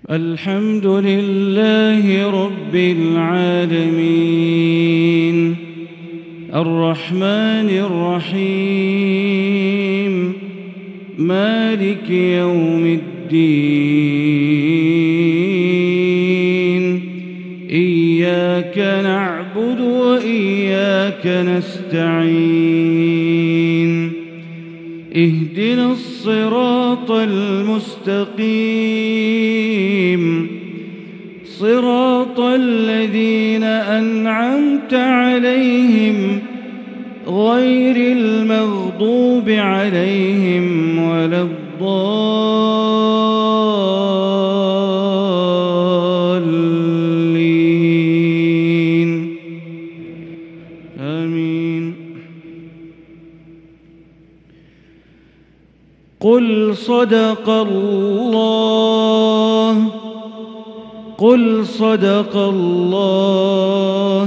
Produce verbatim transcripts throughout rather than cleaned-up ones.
الحمد لله رب العالمين الرحمن الرحيم مالك يوم الدين إياك نعبد وإياك نستعين اهدنا الصراط المستقيم صراط الذين أنعمت عليهم غير المغضوب عليهم ولا الضالين آمين. قل صدق الله قل صدق الله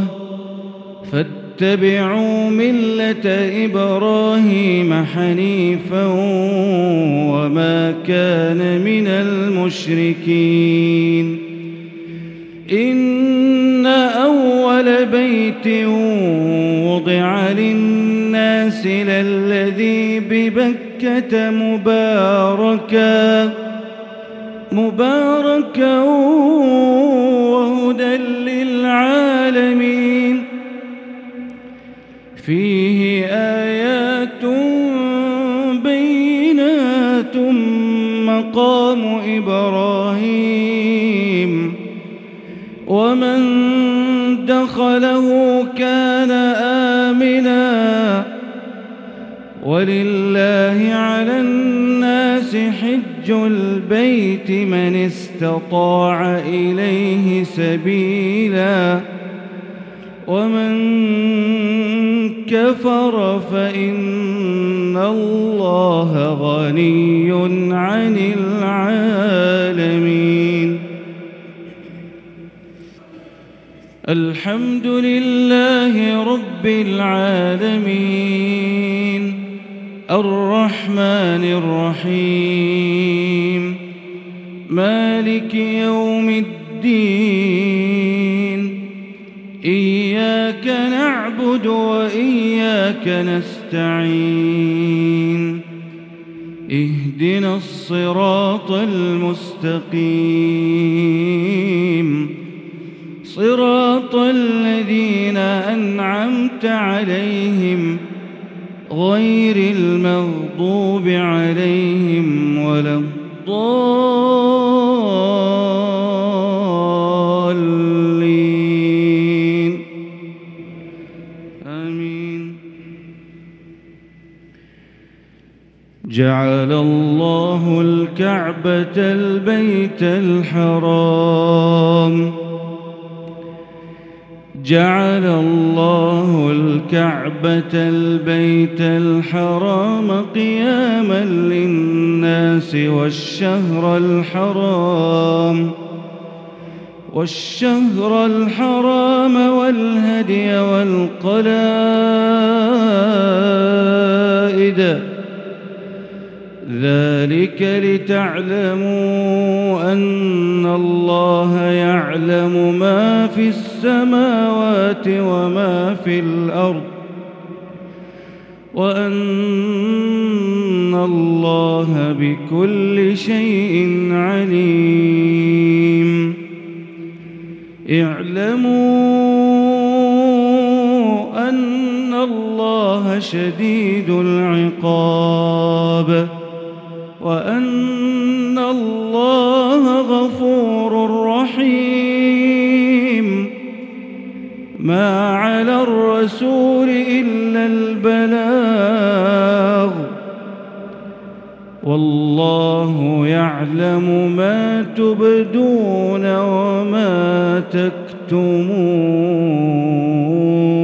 فاتبعوا ملة إبراهيم حنيفا وما كان من المشركين. إن أول بيت وضع للناس للذي ببكة مباركا مباركا وهدى للعالمين فيه آيات بينات مقام إبراهيم ومن دخله كان آمنا ولله على الناس حج البيت من استطاع إليه سبيلا ومن كفر فإن الله غني عن العالمين. الحمد لله رب العالمين الرحمن الرحيم مالك يوم الدين إياك نعبد وإياك نستعين اهدنا الصراط المستقيم صراط الذين أنعمت عليهم غير المغضوب عليهم ولا الضالين آمين. جعل الله الكعبة البيت الحرام جعل الله الكعبة البيت الحرام قياما للناس والشهر الحرام والشهر الحرام والهدي والقلائد ذلك لتعلموا أن الله يعلم ما في السماوات وما في الأرض وأن الله بكل شيء عليم. اعلموا أن الله شديد العقاب وأن الله غفور رحيم. ما على الرسول إلا البلاغ والله يعلم ما تبدون وما تكتمون.